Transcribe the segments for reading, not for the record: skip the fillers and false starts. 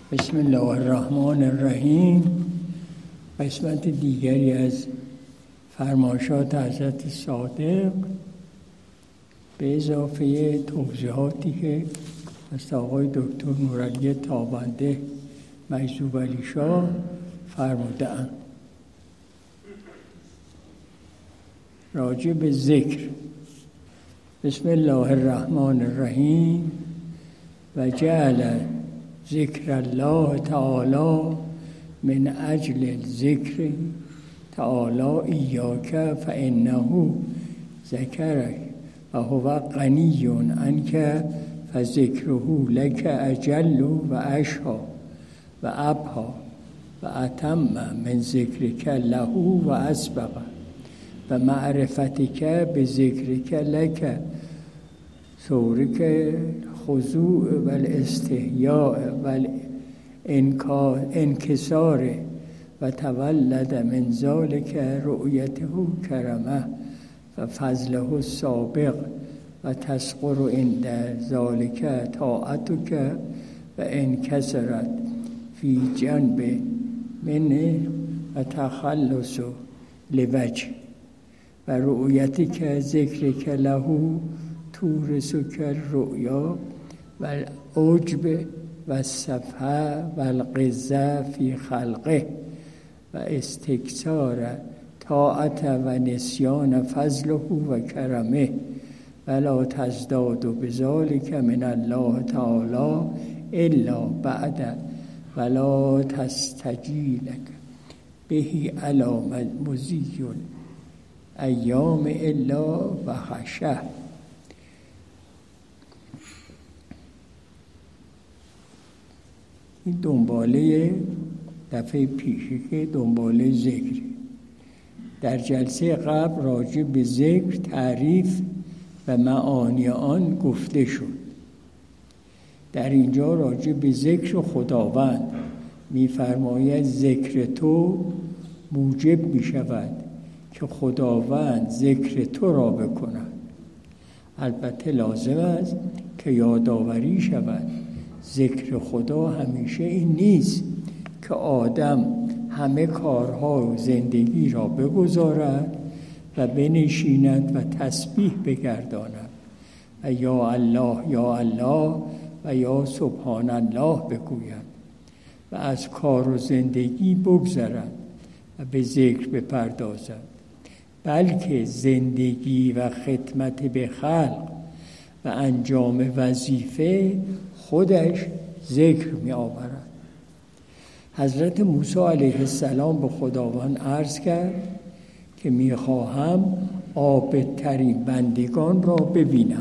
بسم الله الرحمن الرحیم. قسمت دیگری از فرمایشات حضرت صادق به اضافه توضیحاتی که از آقای دکتر نورعلی تابنده مجذوب علی شاه فرموده‌اند. راجع به ذکر. بسم الله الرحمن الرحیم. و جعل ذکر الله تعالی من اجل ذکر تعالی ایاک فانه ذکرک و هو غنی عنک فذکره لک اجل و اشهی و ابهی و اتم من ذکرک له و اسبق و معرفتک بذکرک لک سورک خضوع و الاستحیاء و الانکسار و تولد من ذلک رؤیته کرمه و فضله السابق و تسقر عند ذلک طاعتک و انکسرت فی جنب منه و تخلص لوجه و رؤیتک ذکرک له تورثک الرؤیا و العجب و الصفحه و الغزه فی خلقه و استکثار طاعت و نسیان فضله و کرمه ولا تزداد بذلک من الله تعالی الا بعد ولا تستجیلک به علی مضی ایام الا و خشه. این دنباله دفعه پیشی که دنباله ذکر. در جلسه قبل راجع به ذکر تعریف و معانی آن گفته شد. در اینجا راجع به ذکر خداوند می‌فرماید ذکر تو موجب می‌شود که خداوند ذکر تو را بکند. البته لازم است که یادآوری شود ذکر خدا همیشه این نیست که آدم همه کارها و زندگی را بگذارد و بنشیند و تسبیح بگرداند و یا الله یا الله و یا سبحان الله بگوید و از کار و زندگی بگذرد و به ذکر بپردازد، بلکه زندگی و خدمت به خلق و انجام وظیفه خودش ذکر می آورد. حضرت موسی علیه السلام به خداوند عرض کرد که می خواهم عابدترین بندگان را ببینم.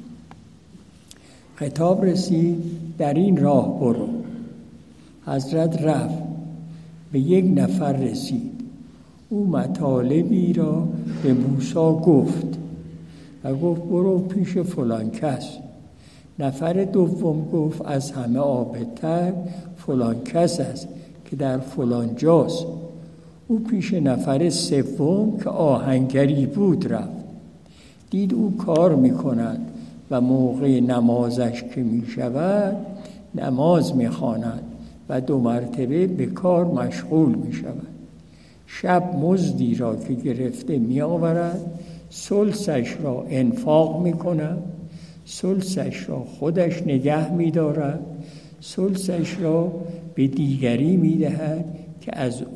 خطاب رسید در این راه برو. حضرت رفت، به یک نفر رسید. او مطالبی را به موسی گفت و گفت برو پیش فلان کس. نفر دوم گفت از همه عابدتر فلان کس است که در فلان جاست. او پیش نفر سوم که آهنگری بود رفت. دید او کار می‌کند و موقع نمازش که می‌شود نماز می‌خواند و 2 مرتبه به کار مشغول می‌شود. شب مزدی را که گرفته می‌آورد، ثلثش را انفاق می‌کند، ثلثش را خودش نگه می‌دارد، ثلثش را به دیگری می‌دهد که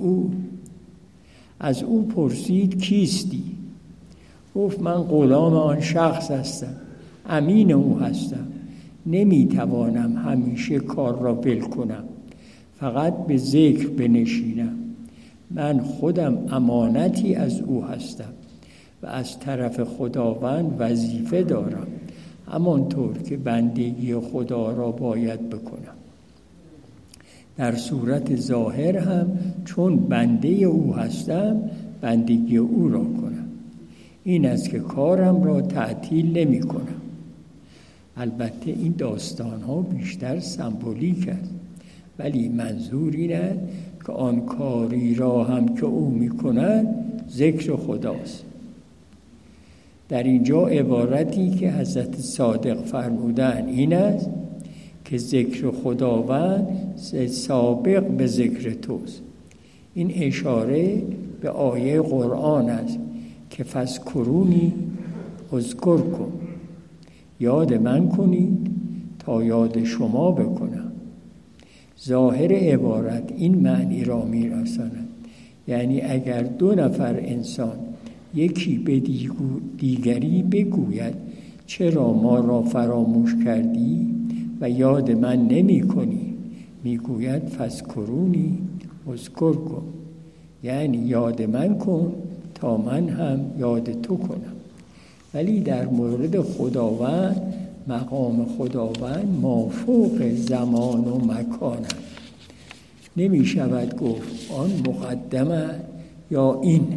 از او پرسید کیستی؟ گفت من غلام آن شخص هستم، امین او هستم، نمی‌توانم همیشه کار را ول کنم، فقط به ذکر بنشینم. من خودم امانتی از او هستم و از طرف خداوند وظیفه دارم، همانطور که بندگی خدا را باید بکنم. در صورت ظاهر هم چون بنده او هستم بندگی او را کنم. این است که کارم را تعطیل نمی کنم. البته این داستان ها بیشتر سمبولیک است، ولی منظور این است که آن کاری را هم که او می کند ذکر خداست. در اینجا عبارتی که حضرت صادق فرمودن این است که ذکر خداوند سابق به ذکر توست. این اشاره به آیه قرآن است که فذکرونی اذکرکم، یاد من کنید تا یاد شما بکنم. ظاهر عبارت این معنی را می‌رساند، یعنی اگر دو نفر انسان یکی به دیگری بگوید چرا ما را فراموش کردی و یاد من نمی کنی، میگوید فذکرونی اذکرکم، یعنی یاد من کن تا من هم یاد تو کنم. ولی در مورد خداوند، مقام خداوند مافوق زمان و مکان است. نمی شود گفت آن مقدمه یا این،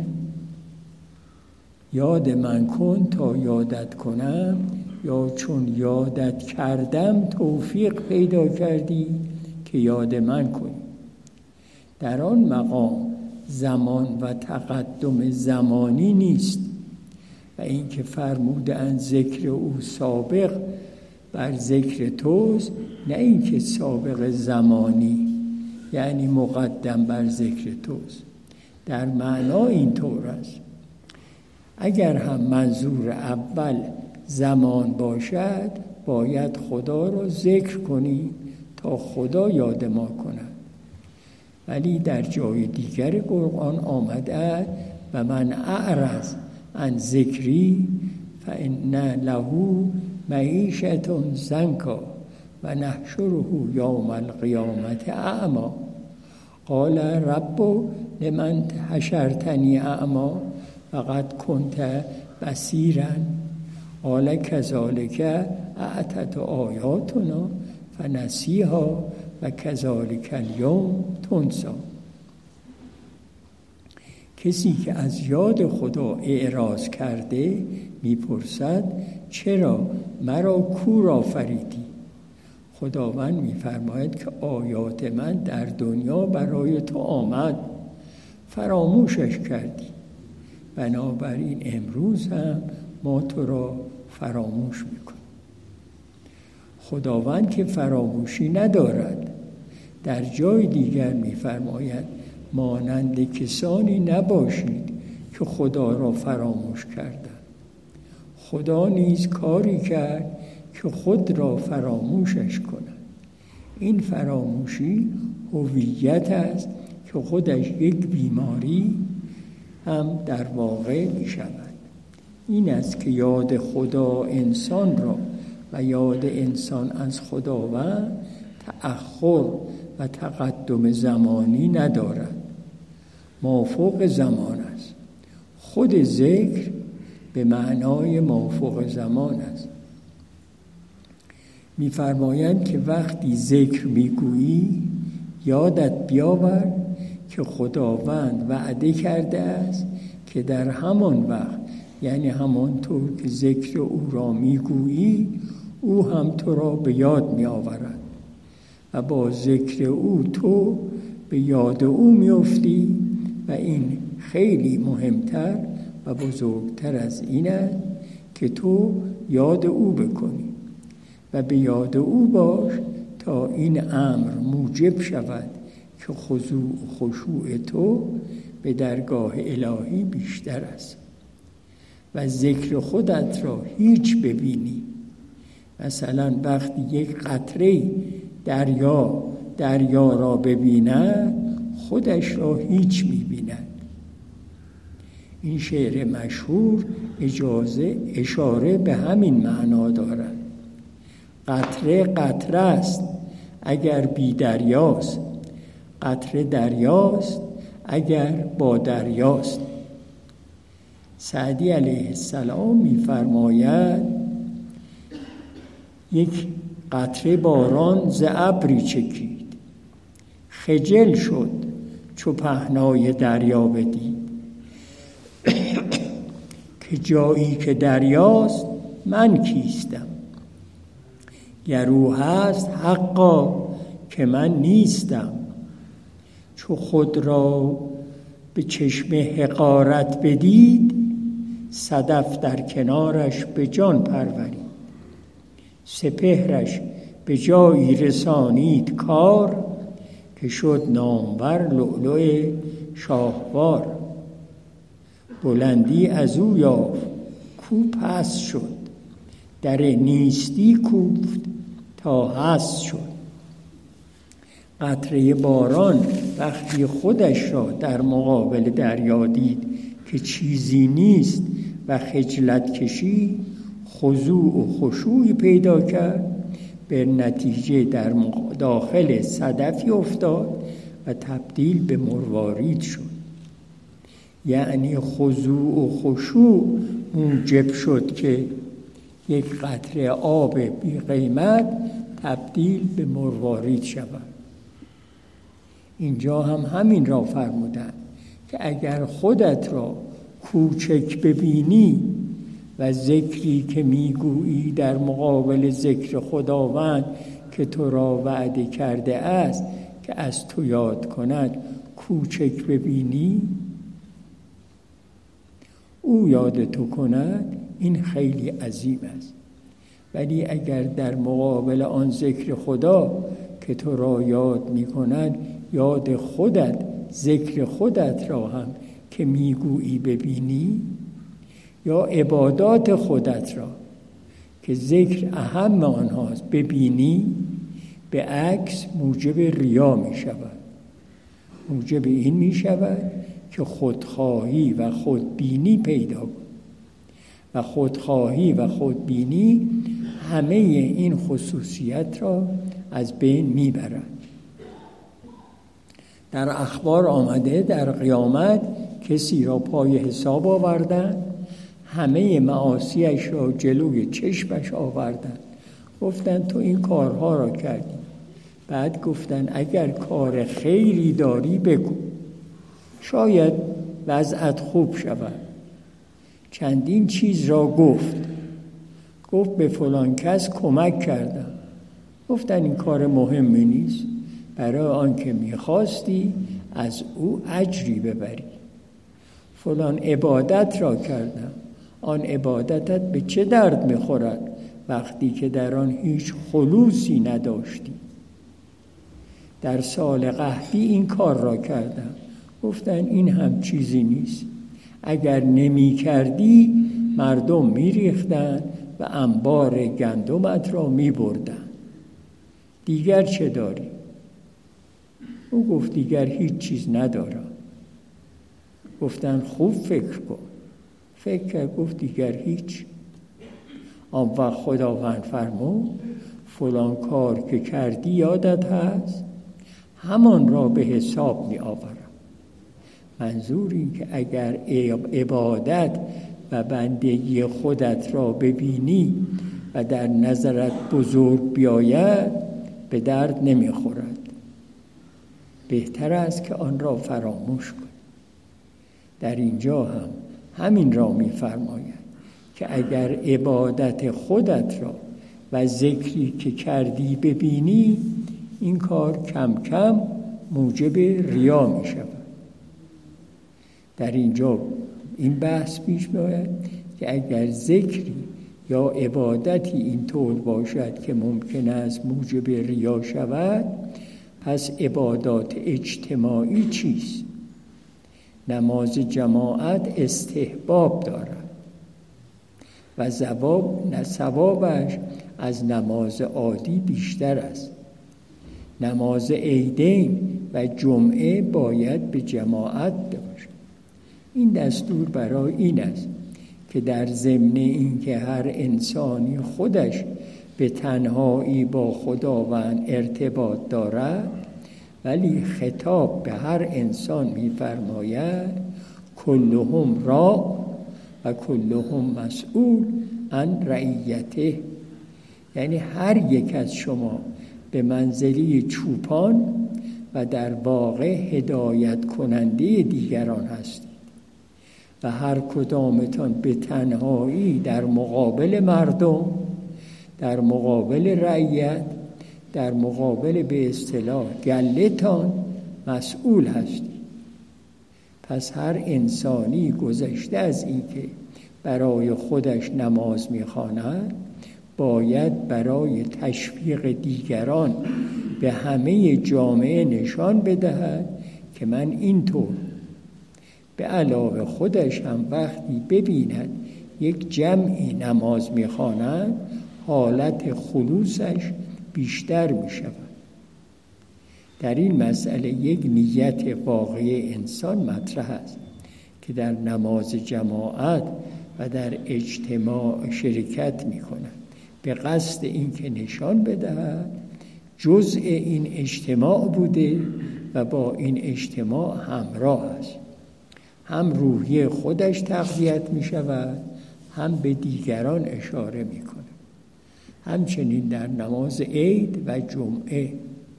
یاد من کن تا یادت کنم، یا چون یادت کردم توفیق پیدا کردی که یاد من کنی. در آن مقام زمان و تقدم زمانی نیست و این که فرمودند ذکر او سابق بر ذکر توست، نه این که سابق زمانی یعنی مقدم بر ذکر توست. در معنا این طور است. اگر هم منظور اول زمان باشد، باید خدا را ذکر کنی تا خدا یاد ما کند. ولی در جای دیگر قرآن آمده و من اعرض عن ذکری فإن له معیشة ضنکا و نحشره یوم القیامة اعمی قال رب لمن حشرتنی اعمی وقد کنت بصیرا قال کذلک اتت آیاتنا فنسیها و کذلک الیوم تنسی. کسی که از یاد خدا اعراض کرده میپرسد چرا مرا کور آفریدی؟ خداوند میفرماید که آیات من در دنیا برای تو آمد، فراموشش کردی، بنابراین امروز هم ما تو را فراموش میکنیم. خداوند که فراموشی ندارد. در جای دیگر میفرماید مانند کسانی نباشید که خدا را فراموش کردند. خدا نیز کاری کرد که خود را فراموشش کند. این فراموشی هویت است که خودش یک بیماری هم در واقع می شود. این است که یاد خدا انسان را و یاد انسان از خداوند تأخر و تقدم زمانی ندارد، مافوق زمان است. خود ذکر به معنای مافوق زمان است. می‌فرمایند که وقتی ذکر میگویی یادت بیاور که خداوند وعده کرده است که در همان وقت، یعنی همانطور که ذکر او را میگویی، او هم تو را به یاد میآورد و با ذکر او تو به یاد او میافتی. و این خیلی مهمتر و بزرگتر از این است که تو یاد او بکنی و به یاد او باش تا این امر موجب شود که خضوع و خشوع تو به درگاه الهی بیشتر است و ذکر خودت را هیچ ببینی. مثلا وقتی یک قطره دریا را ببیند، خودش را هیچ می‌بیند. این شعر مشهور اشاره به همین معنا دارد. قطره قطره است اگر بی دریاست، قطره دریاست اگر با دریاست. سعدی علیه السلام می‌فرماید یک قطره باران ز ابری چکید، خجل شد چو پهنای دریا بدید. که جایی که دریاست من کیستم، گر او هست حقا که من نیستم. چو خود را به چشم حقارت بدید، صدف در کنارش به جان پرورید. سپهرش به جایی رسانید کار، که شد نامور لؤلؤ شاهوار. بلندی از او یافت کو پست شد، در نیستی کوفت تا هست شد. قطره باران وقتی خودش را در مقابل دریا دید که چیزی نیست و خجلت کشید، خضوع و خشوعی پیدا کرد، به نتیجه در داخل صدفی افتاد و تبدیل به مروارید شد. یعنی خضوع و خشوع موجب شد که یک قطره آب بی قیمت تبدیل به مروارید شود. اینجا هم همین را فرمودند که اگر خودت را کوچک ببینی و ذکری که میگویی در مقابل ذکر خداوند که تو را وعده کرده است که از تو یاد کند کوچک ببینی، او یاد تو کند، این خیلی عظیم است. ولی اگر در مقابل آن ذکر خدا که تو را یاد می کند یاد خودت، ذکر خودت را هم که میگویی ببینی، یا عبادات خودت را که ذکر اهم آنهاست ببینی، به عکس موجب ریا می شود. موجب این می شود که خودخواهی و خودبینی پیدا کن و خودخواهی و خودبینی همه این خصوصیت را از بین می برند. در اخبار آمده در قیامت کسی را پای حساب آوردند، همه معاصیش را جلوی چشمش آوردند، گفتند تو این کارها را کردی. بعد گفتند اگر کار خیری داری بگو، شاید وضعت خوب شود. چندین چیز را گفت به فلان کس کمک کردم. گفتن این کار مهمی نیست، برای آنکه میخواستی از او اجری ببری. فلان عبادت را کردم، آن عبادتت به چه درد میخورد وقتی که در آن هیچ خلوصی نداشتی. در سال قحطی این کار را کردم. گفتن این هم چیزی نیست، اگر نمی کردی مردم می ریختن و انبار گندمت را می بردن. دیگر چه داری؟ او گفت دیگر هیچ چیز ندارم. گفتن خوب فکر کن. فکر کرد، گفت دیگر هیچ. آن وقت خداوند فرمود فلان کار که کردی یادت هست؟ همان را به حساب می آورم. منظور این که اگر عبادت و بندگی خودت را ببینی و در نظرت بزرگ بیاید به درد نمی خورد. بهتر است که آن را فراموش کن. در اینجا هم همین را می فرماید که اگر عبادت خودت را و ذکری که کردی ببینی، این کار کم کم موجب ریا می شود. در اینجا این بحث پیش می‌آید که اگر ذکری یا عبادتی این طور باشد که ممکن است موجب ریا شود، پس عبادات اجتماعی چیست؟ نماز جماعت استحباب دارد و ثوابش از نماز عادی بیشتر است. نماز عیدین و جمعه باید به جماعت باشد. این دستور برای این است که در ضمن این که هر انسانی خودش به تنهایی با خداوند ارتباط دارد، ولی خطاب به هر انسان می‌فرماید کلهم راع و کلهم مسئول عن رعیته. یعنی هر یک از شما به منزله چوپان و در واقع هدایت کننده دیگران هستید و هر کدامتان به تنهایی در مقابل مردم، در مقابل رعیت، در مقابل به اصطلاح گله‌تان مسئول هستید. پس هر انسانی گذشته از این که برای خودش نماز می‌خواند، باید برای تشویق دیگران به همه جامعه نشان بدهد که من اینطور. به علاوه خودش هم وقتی ببیند یک جمعی نماز می‌خوانند حالت خلوصش بیشتر می‌شود. در این مسئله یک نیت واقعی انسان مطرح است که در نماز جماعت و در اجتماع شرکت می‌کند به قصد اینکه نشان بدهد جزء این اجتماع بوده و با این اجتماع همراه است. هم روحیه خودش تقویت می شود، هم به دیگران اشاره می کند. همچنین در نماز عید و جمعه،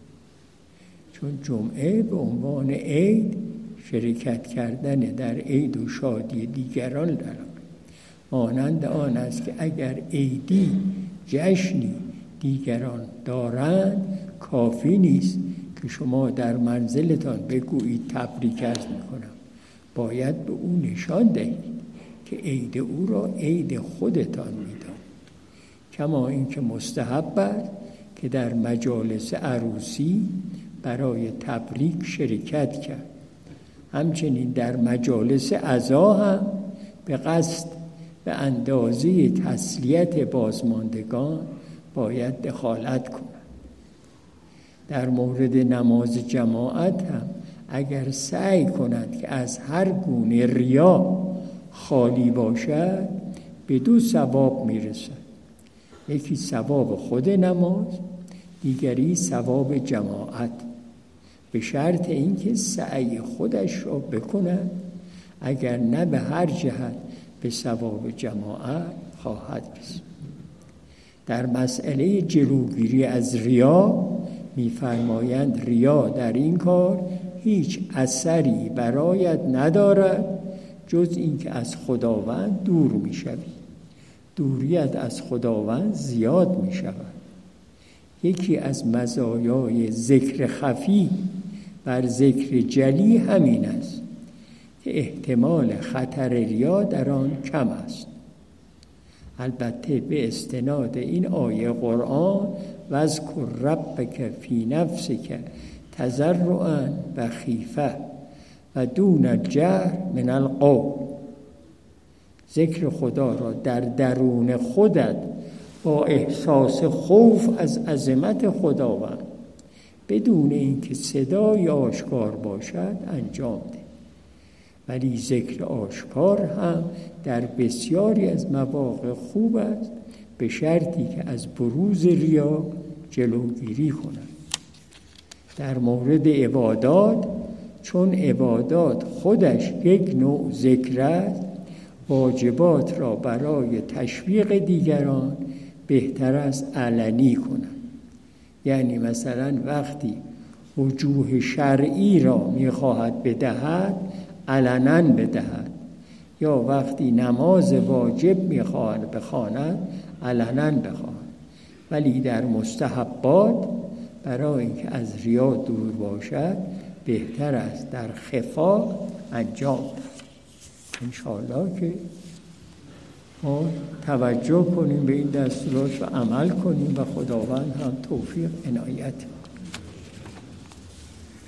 چون جمعه به عنوان عید شرکت کردن در عید و شادی دیگران دارد. مانند آن است که اگر عیدی جشنی دیگران دارند کافی نیست که شما در منزلتان بگویید تبریک عرض می‌کنم. باید به او نشان دهید که عید او را عید خودتان می‌دانید. کما اینکه مستحب است که در مجالس عروسی برای تبریک شرکت کرد. همچنین در مجالس عزا هم به قصد به اندازه تسلیت بازماندگان باید دخالت کند. در مورد نماز جماعت هم اگر سعی کند که از هر گونه ریا خالی باشد به دو ثواب میرسد. یکی ثواب خود نماز، دیگری ثواب جماعت، به شرط اینکه سعی خودش را بکند، اگر نه به هر جهت به ثواب جماعت خواهد رسید. در مسئله جلوگیری از ریا می‌فرمایند ریا در این کار هیچ اثری برایت ندارد جز اینکه از خداوند دور می‌شوی. دوریت از خداوند زیاد می‌شود. یکی از مزایای ذکر خفی بر ذکر جلی همین است که احتمال خطر ریا در آن کم است. البته به استناد این آیه قرآن واذکر ربک فی نفسک تضرعا و خیفه و دون الجهر من القول، ذکر خدا را در درون خودت با احساس خوف از عظمت خداوند بدون اینکه صدای آشکار باشد انجام ده. ولی ذکر آشکار هم در بسیاری از مواقع خوب است به شرطی که از بروز ریا جلوگیری کند. در مورد عبادات، چون عبادات خودش یک نوع ذکر است، واجبات را برای تشویق دیگران بهتر است علنی کنند. یعنی مثلا وقتی وجوه شرعی را می‌خواهد بدهد علنا بدهد، یا وقتی نماز واجب می‌خواهد بخواند علنا بخواند. ولی در مستحبات برای اینکه از ریا دور باشد بهتر است در خفا انجام دهد. انشاءالله که ما توجه کنیم به این دستورات و عمل کنیم و خداوند هم توفیق عنایت